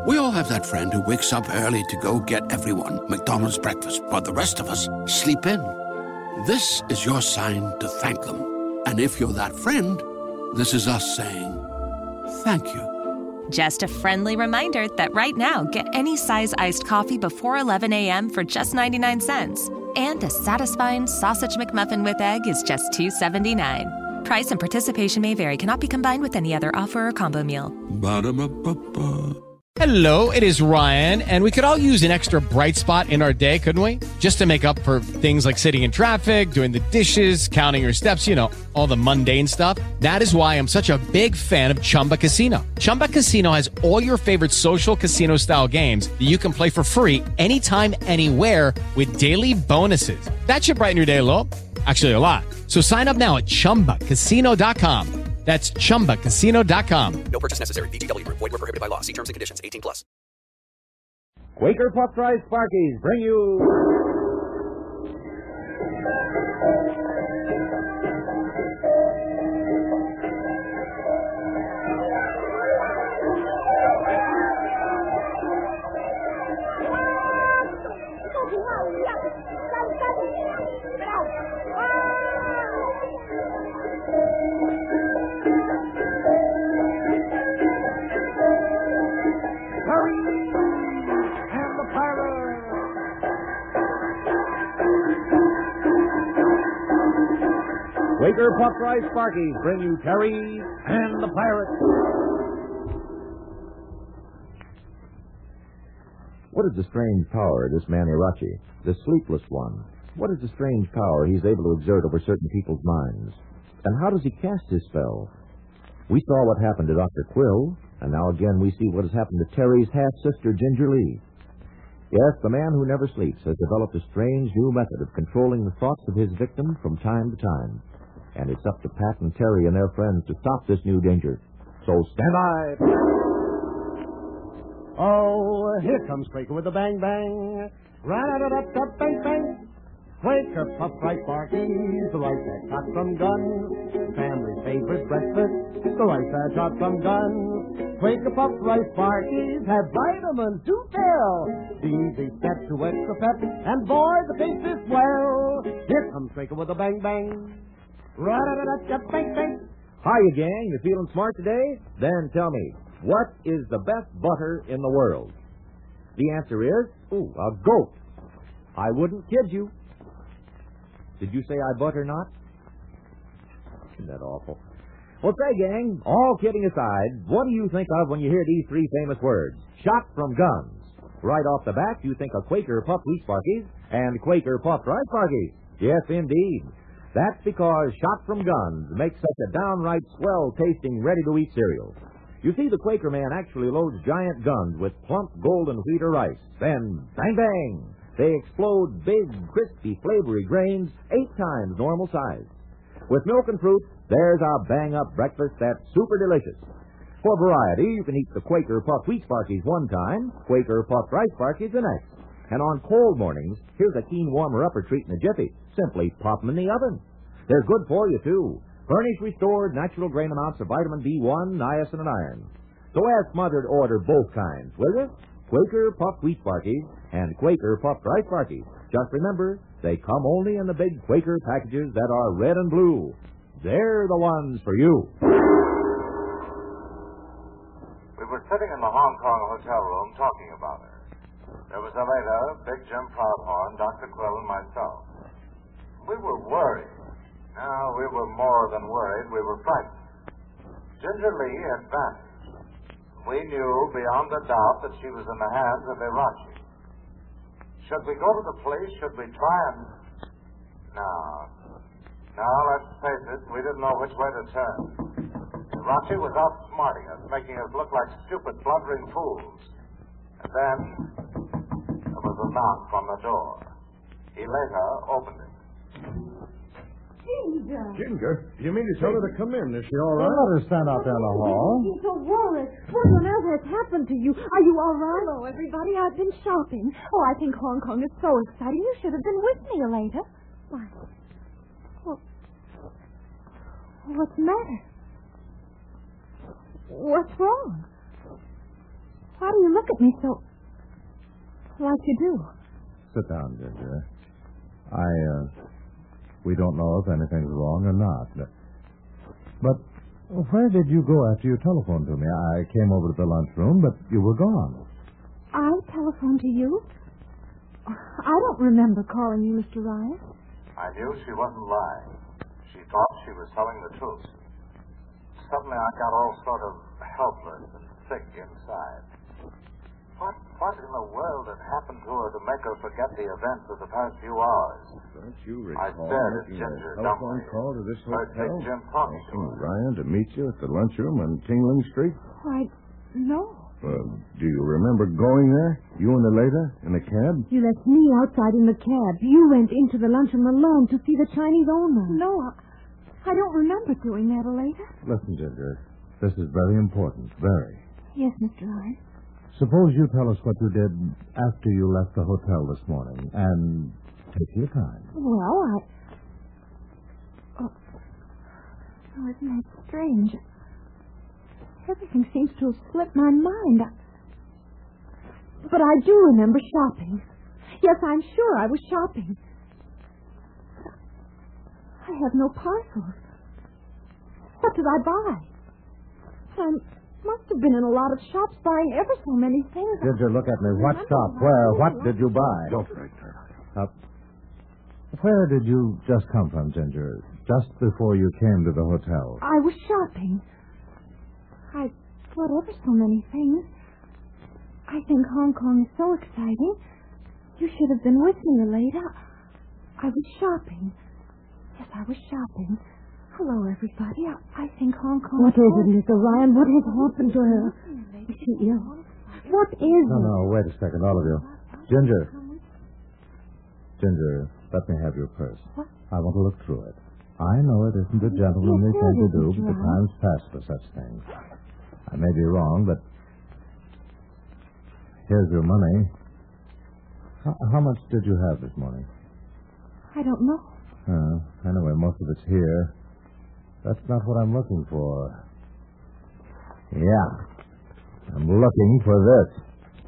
We all have that friend who wakes up early to go get everyone McDonald's breakfast, while the rest of us sleep in. This is your sign to thank them. And if you're that friend, this is us saying thank you. Just a friendly reminder that right now, get any size iced coffee before 11 a.m. for just 99 cents. And a satisfying sausage McMuffin with egg is just $2.79. Price and participation may vary. Cannot be combined with any other offer or combo meal. Ba-da-ba-ba-ba. Hello, it is Ryan, and we could all use an extra bright spot in our day, couldn't we? Just to make up for things like sitting in traffic, doing the dishes, counting your steps, you know, all the mundane stuff. That is why I'm such a big fan of Chumba Casino. Chumba Casino has all your favorite social casino-style games that you can play for free anytime, anywhere with daily bonuses. That should brighten your day a little. Actually, a lot. So sign up now at ChumbaCasino.com. That's ChumbaCasino.com. No purchase necessary. VGW Group. Void where prohibited by law. See terms and conditions. 18+. Quaker Puffed Rice Sparkies bring you... Quaker Puffed Rice Sparkies bring you Terry and the Pirates. What is the strange power of this man Irachi, the sleepless one? What is the strange power he's able to exert over certain people's minds? And how does he cast his spell? We saw what happened to Dr. Quill, and now again we see what has happened to Terry's half-sister, Ginger Lee. Yes, the man who never sleeps has developed a strange new method of controlling the thoughts of his victim from time to time. And it's up to Pat and Terry and their friends to stop this new danger. So stand by. Oh, here comes Quaker with a bang-bang. Rat-a-da-da-da-bang-bang. Quaker Puffed Rice Sparkies, the rice that's hot from guns. Family's favorite breakfast, the rice that's hot from guns. Quaker Puffed Rice Sparkies have vitamins to fill. The easy step to extra pep, and boy, the taste is swell. Here comes Quaker with a bang-bang. Ra-da-da-da-da-bang-bang. Hiya, gang. You feeling smart today? Then tell me, what is the best butter in the world? The answer is, a goat. I wouldn't kid you. Did you say I butter not? Isn't that awful? Well, say, gang, all kidding aside, what do you think of when you hear these three famous words? Shot from guns. Right off the bat, you think of Quaker Puffed Wheat Sparkies and Quaker Puffed Rice Sparkies. Yes, indeed. That's because Shot from Guns makes such a downright swell-tasting, ready-to-eat cereal. You see, the Quaker man actually loads giant guns with plump golden wheat or rice. Then, bang, bang, they explode big, crispy, flavory grains 8 times normal size. With milk and fruit, there's a bang-up breakfast that's super delicious. For variety, you can eat the Quaker Puffed Wheat Sparkies one time, Quaker Puffed Rice Sparkies the next. And on cold mornings, here's a keen warmer-upper treat in a jiffy. Simply pop them in the oven. They're good for you, too. Furnish restored natural grain amounts of vitamin B1, niacin, and iron. So ask Mother to order both kinds, will you? Quaker Puffed Wheat Sparkies and Quaker Puffed Rice Sparkies. Just remember, they come only in the big Quaker packages that are red and blue. They're the ones for you. We were sitting in the Hong Kong hotel room talking about her. There was a waiter, Big Jim Proudhorn, Dr. Quill, and myself. We were worried. No, we were more than worried. We were frightened. Ginger Lee had vanished. We knew beyond a doubt that she was in the hands of Irachi. Should we go to the police? Should we try and... No, let's face it, we didn't know which way to turn. Irachi was outsmarting us, making us look like stupid, blundering fools. And then there was a knock on the door. He later opened it. Ginger, you mean to tell her to come in? Is she all right? Let her stand out there in the hall. You're so worried. What on earth has happened to you? Are you all right? Hello, everybody. I've been shopping. Oh, I think Hong Kong is so exciting. You should have been with me later. Why? What's the matter? What's wrong? Why do you look at me so... like you do? Sit down, Ginger. We don't know if anything's wrong or not. But where did you go after you telephoned to me? I came over to the lunchroom, but you were gone. I telephoned to you? I don't remember calling you, Mr. Ryan. I knew she wasn't lying. She thought she was telling the truth. Suddenly I got all sort of helpless and sick inside. What in the world had happened to her to make her forget the events of the past few hours? Don't you I recall stared at making Ginger a telephone dumbly. call to this Heard hotel? Big Jim talking to her. Ryan to meet you at the lunchroom on Tingling Street? Why, no. Do you remember going there? You and Aleta in a cab? You left me outside in the cab. You went into the lunchroom alone to see the Chinese owner. No, I don't remember doing that, Aleta. Listen, Ginger. This is very important. Very. Yes, Mr. Ryan. Suppose you tell us what you did after you left the hotel this morning, and take your time. Well, Oh, isn't that strange? Everything seems to have slipped my mind. But I do remember shopping. Yes, I'm sure I was shopping. I have no parcels. What did I buy? I must have been in a lot of shops buying ever so many things. Ginger, look at me. What shop? Where? What did you buy? Don't break her. Where did you just come from, Ginger? Just before you came to the hotel. I was shopping. I bought ever so many things. I think Hong Kong is so exciting. You should have been with me, Aleta. I was shopping. Yes, I was shopping. Hello, everybody. I think Hong Kong... What is it, Mr. Ryan? What has happened to her? Is she ill? What is it? No, wait a second, all of you. Ginger. Ginger, let me have your purse. What? I want to look through it. I know it isn't a gentlemanly thing to do, but the time's past for such things. I may be wrong, but here's your money. How much did you have this morning? I don't know. Anyway, most of it's here. That's not what I'm looking for. Yeah. I'm looking for this.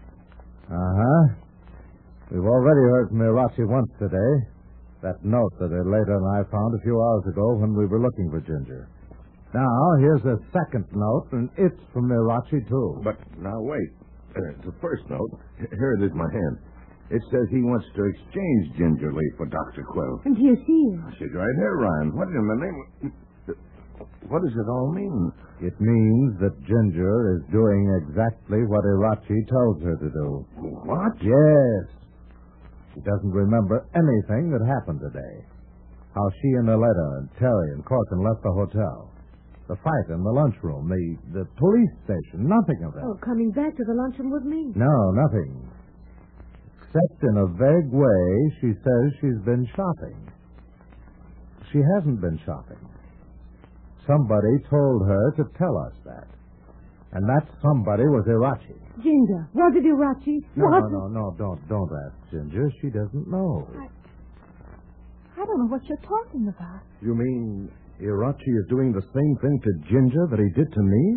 We've already heard from Irachi once today. That note that Aleta and I found a few hours ago when we were looking for Ginger. Now, here's a second note, and it's from Irachi, too. But now, wait. The first note, here it is in my hand. It says he wants to exchange Ginger Lee for Dr. Quill. And here she is. She's right here, Ryan. What in the name of... What does it all mean? It means that Ginger is doing exactly what Irachi tells her to do. What? Yes. She doesn't remember anything that happened today. How she and Aleta and Terry and Corkin left the hotel. The fight in the lunchroom. The police station. Nothing of that. Oh, coming back to the luncheon with me. No, nothing. Except in a vague way, she says she's been shopping. She hasn't been shopping. Somebody told her to tell us that. And that somebody was Irachi. Ginger, was it Irachi? No, don't ask Ginger. She doesn't know. I don't know what you're talking about. You mean Irachi is doing the same thing to Ginger that he did to me?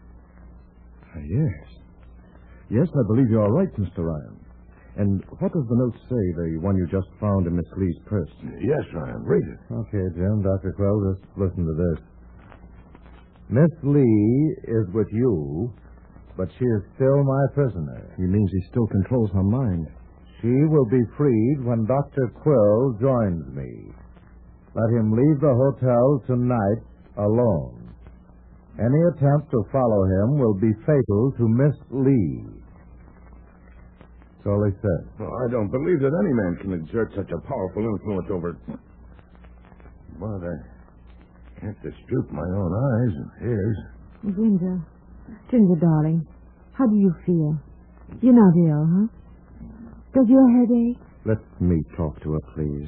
Yes. Yes, I believe you're right, Mr. Ryan. And what does the note say, the one you just found in Miss Lee's purse? Yes, Ryan, read it. Okay, Jim, Dr. Quill, just listen to this. Miss Lee is with you, but she is still my prisoner. He means he still controls her mind. She will be freed when Dr. Quill joins me. Let him leave the hotel tonight alone. Any attempt to follow him will be fatal to Miss Lee. That's all he said. Well, I don't believe that any man can exert such a powerful influence over... But I can't dispute my own eyes and ears. Ginger, darling, how do you feel? You're not ill, huh? Does your head ache? Let me talk to her, please.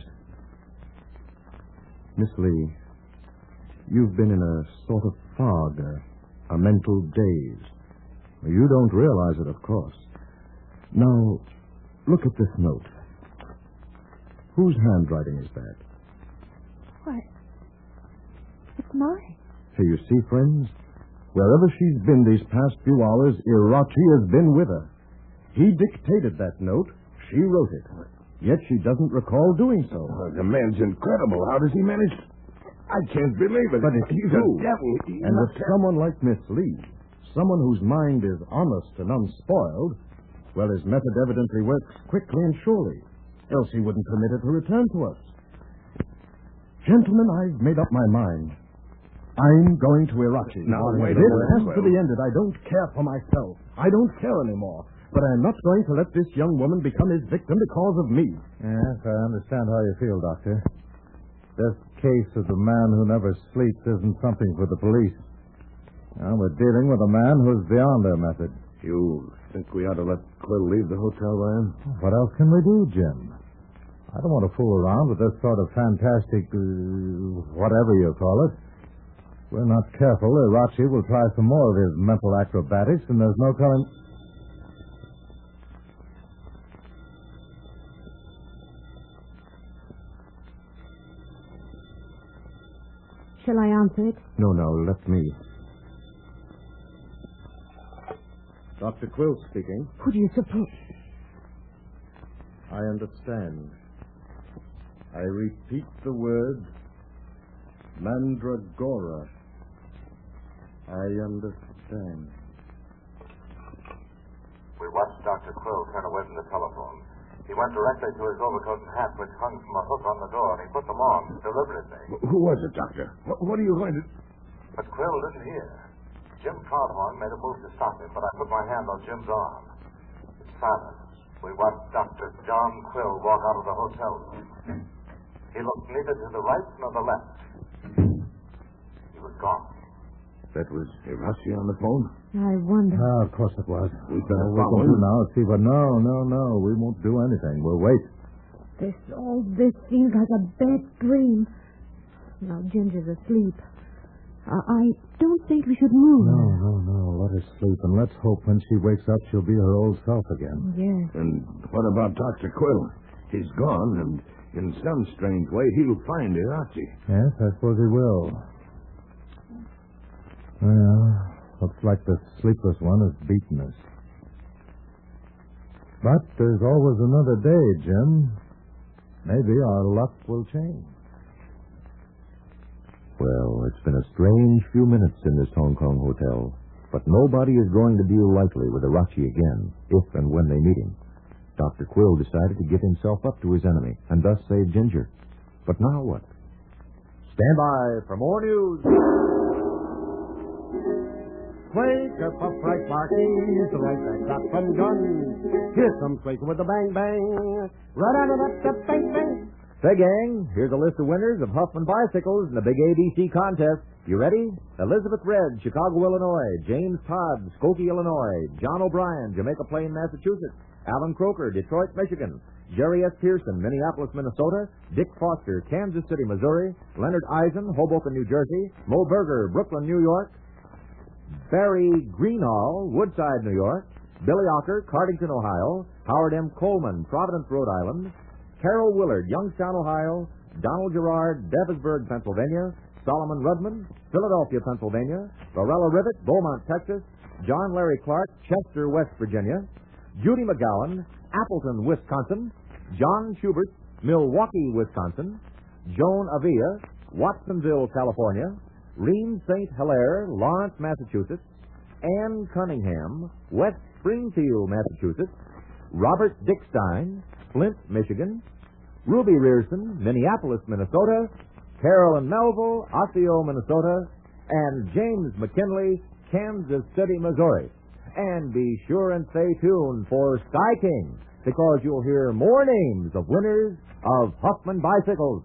Miss Lee, you've been in a sort of fog, a mental daze. You don't realize it, of course. Now, look at this note. Whose handwriting is that? Why, it's mine. Here, you see, friends? Wherever she's been these past few hours, Irachi has been with her. He dictated that note. She wrote it. Yet she doesn't recall doing so. The man's incredible. How does he manage? I can't believe it. But it's He's true. a devil. And with someone like Miss Lee, someone whose mind is honest and unspoiled, well, his method evidently works quickly and surely. Else he wouldn't permit her to return to us. Gentlemen, I've made up my mind. I'm going to Irachi. Now, wait a This minute, has to Quill. be ended. I don't care for myself. I don't care anymore. But I'm not going to let this young woman become his victim because of me. Yes, I understand how you feel, Doctor. This case of the man who never sleeps isn't something for the police. Now, we're dealing with a man who's beyond their method. You think we ought to let Quill leave the hotel, Ryan? What else can we do, Jim? I don't want to fool around with this sort of fantastic, whatever you call it. If we're not careful, Irachi will try some more of his mental acrobatics, and there's no telling... Shall I answer it? No, let me. Dr. Quill speaking. Who do you suppose? I understand. I repeat the word Mandragora. I understand. We watched Dr. Quill turn away from the telephone. He went directly to his overcoat and hat, which hung from a hook on the door, and he put them on deliberately. Who was it, Doctor? What are you going to... But Quill didn't hear. Jim Proudhorn made a move to stop him, but I put my hand on Jim's arm. In silence, we watched Dr. John Quill walk out of the hotel room. He looked neither to the right nor the left. He was gone. That was Irachi on the phone? I wonder. Of course it was. We better We'll follow go him. now and see what... No. We won't do anything. We'll wait. All this seems like a bad dream. Now Ginger's asleep. I don't think we should move. No. Let her sleep, and let's hope when she wakes up she'll be her old self again. Yes. And what about Dr. Quill? He's gone, and in some strange way, he'll find Irachi. Yes, I suppose he will. Well, looks like the sleepless one has beaten us. But there's always another day, Jim. Maybe our luck will change. Well, it's been a strange few minutes in this Hong Kong hotel, but nobody is going to deal lightly with Irachi again, if and when they meet him. Dr. Quill decided to give himself up to his enemy, and thus save Ginger. But now what? Stand by for more news. Wake up, upright Marquis, the right back shot from guns. Here comes Quaker with the bang-bang. Ra-da-da-da-da-bang-bang. Say, gang, here's a list of winners of Huffman Bicycles in the big ABC contest. You ready? Elizabeth Red, Chicago, Illinois. James Todd, Skokie, Illinois. John O'Brien, Jamaica Plain, Massachusetts. Alan Croker, Detroit, Michigan. Jerry S. Pearson, Minneapolis, Minnesota. Dick Foster, Kansas City, Missouri. Leonard Eisen, Hoboken, New Jersey. Mo Berger, Brooklyn, New York. Barry Greenhall, Woodside, New York. Billy Ocker, Cardington, Ohio. Howard M. Coleman, Providence, Rhode Island. Carol Willard, Youngstown, Ohio. Donald Gerard, Bevisburg, Pennsylvania. Solomon Rudman, Philadelphia, Pennsylvania. Lorella Rivet, Beaumont, Texas. John Larry Clark, Chester, West Virginia. Judy McGowan, Appleton, Wisconsin. John Schubert, Milwaukee, Wisconsin. Joan Avia, Watsonville, California. Reem St. Hilaire, Lawrence, Massachusetts. Ann Cunningham, West Springfield, Massachusetts. Robert Dickstein, Flint, Michigan. Ruby Rearson, Minneapolis, Minnesota. Carolyn Melville, Osseo, Minnesota. And James McKinley, Kansas City, Missouri. And be sure and stay tuned for Sky King, because you'll hear more names of winners of Huffman Bicycles.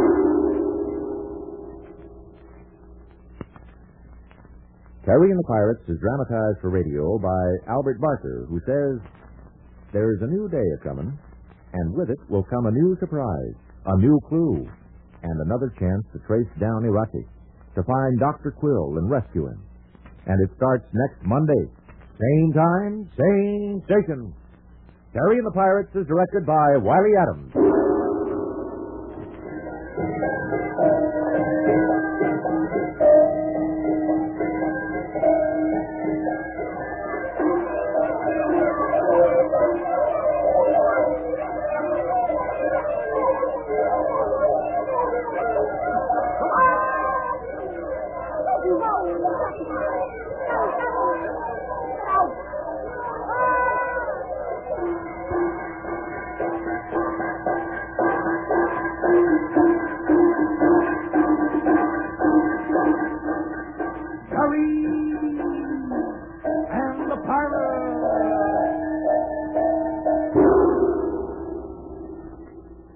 Terry and the Pirates is dramatized for radio by Albert Barker, who says, "There's a new day a-comin', and with it will come a new surprise, a new clue, and another chance to trace down Irachi, to find Dr. Quill and rescue him. And it starts next Monday. Same time, same station. Terry and the Pirates is directed by Wiley Adams.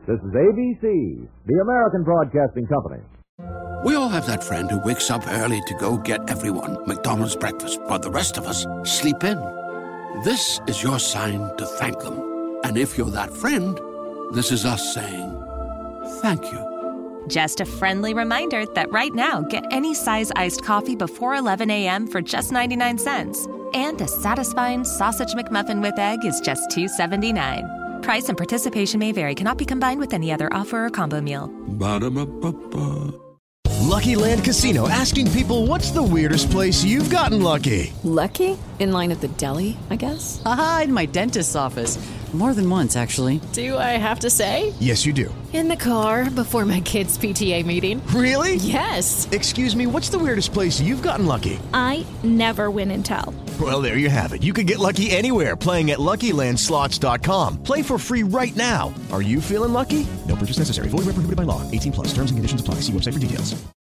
This is ABC, the American Broadcasting Company. We all have that friend who wakes up early to go get everyone McDonald's breakfast, while the rest of us sleep in. This is your sign to thank them. And if you're that friend, this is us saying thank you. Just a friendly reminder that right now, get any size iced coffee before 11 a.m. for just 99 cents. And a satisfying Sausage McMuffin with egg is just $2.79. Price and participation may vary. Cannot be combined with any other offer or combo meal. Ba-da-ba-ba-ba. Lucky Land Casino, asking people, what's the weirdest place you've gotten lucky? Lucky? In line at the deli, I guess? Aha, in my dentist's office. More than once, actually. Do I have to say? Yes, you do. In the car before my kids' PTA meeting. Really? Yes. Excuse me, what's the weirdest place you've gotten lucky? I never win and tell. Well, there you have it. You can get lucky anywhere, playing at LuckyLandSlots.com. Play for free right now. Are you feeling lucky? No purchase necessary. Void where prohibited by law. 18+. Terms and conditions apply. See website for details.